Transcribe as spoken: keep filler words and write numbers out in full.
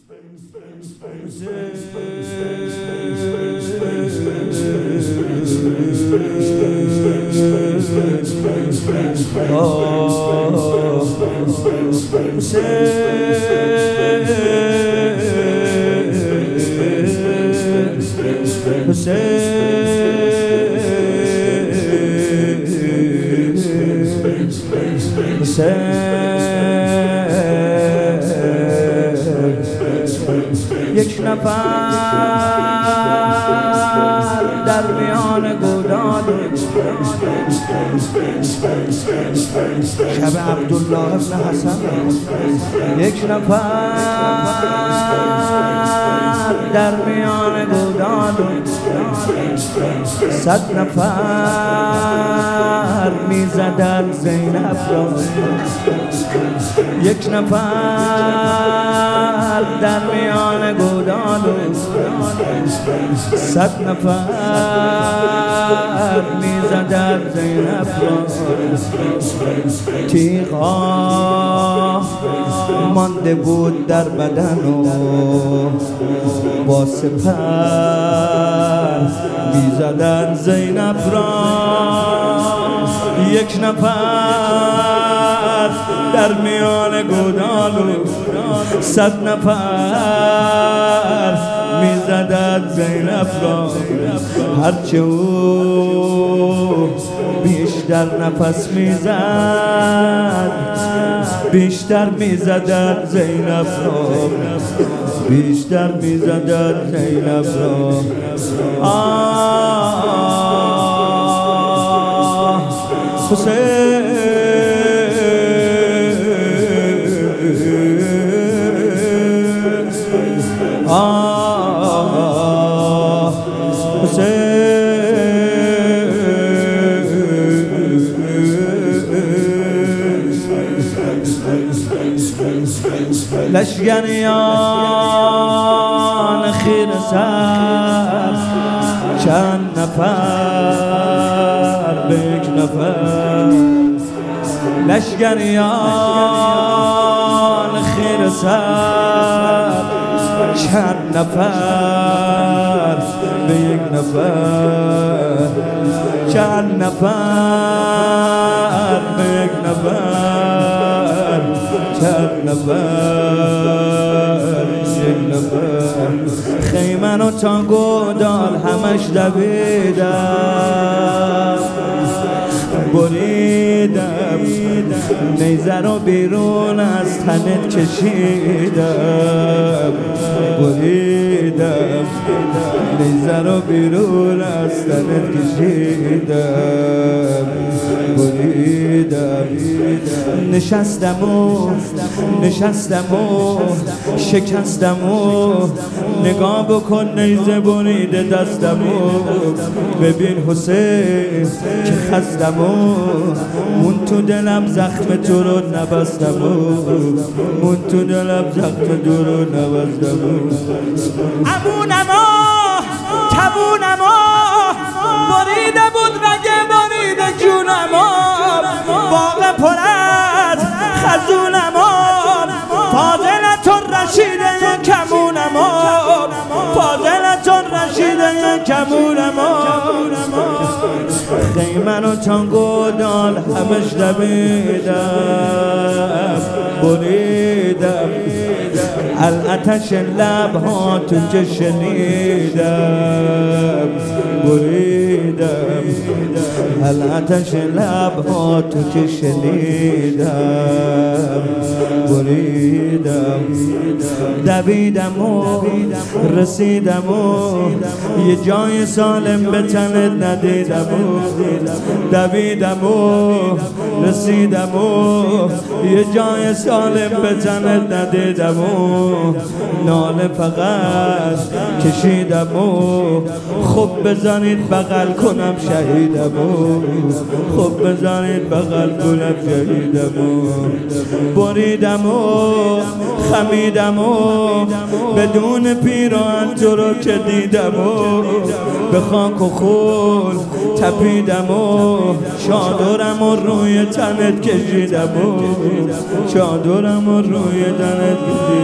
یک نفر در میان گودال شب عبدالله ابن حسن، یک نفر در میان گودال صد نفر میزدن زینب را، یک نفر در میان گودال صد نفر میزدن زینب را، تیغا مانده بود در بدن و با سپر میزدن زینب را، یک نفر در میان گودال صد نفر میزدن زینب را، هرچه او بیشتر نفس میزد بیشتر میزدن زینب را، بیشتر میزدن زینب را. آه حسین آه حسین لشگریان خیره سر چند نفر به یک نفر، لشگریان خیره سر چند نفر به یک نفر، چند نفر به یک نفر، چند نفر یک نفر. خیمن و تا گودال همش دویدم، بریدم نیزه رو بیرون از تنت کشیدم، بریدم نیزه رو بیرون از تنت کشیدم، بریدم نشستم و نشستم و شکستم و نگاه بکن نیزه بریده دستم و ببین حسین که خستم و مون تو دلم زخم تو رو نبستم و مون تو دلم زخم تو رو نبستم و امونما کبونما بریده بود رگه بریده جونما، باغ پر از خزونما، فاضلتون رشیده کمونما، فاضلتون رشیده کمونما. خیمن و چانگودال همش دویدم، بریدم الاتش لبها تو که شنیدم، بریدم الاتش لبها تو که شنیدم، بریدم دویدم و رسیدم و یه جای سالم به تنت ندیدم و دویدم و رسیدم و یه جای سالم به تنت ندیدم و ناله فقط کشیدم و خب بزنید بغل کنم شهیدم و خب بزنید بغل کنم شهیدم و بریدم و خمیدم و بدون پیراهن تو رو که دیدم و به خاک و خون تپیدم و چادرم و روی تنت کشیدم و چادرم و روی تنت کشیدم.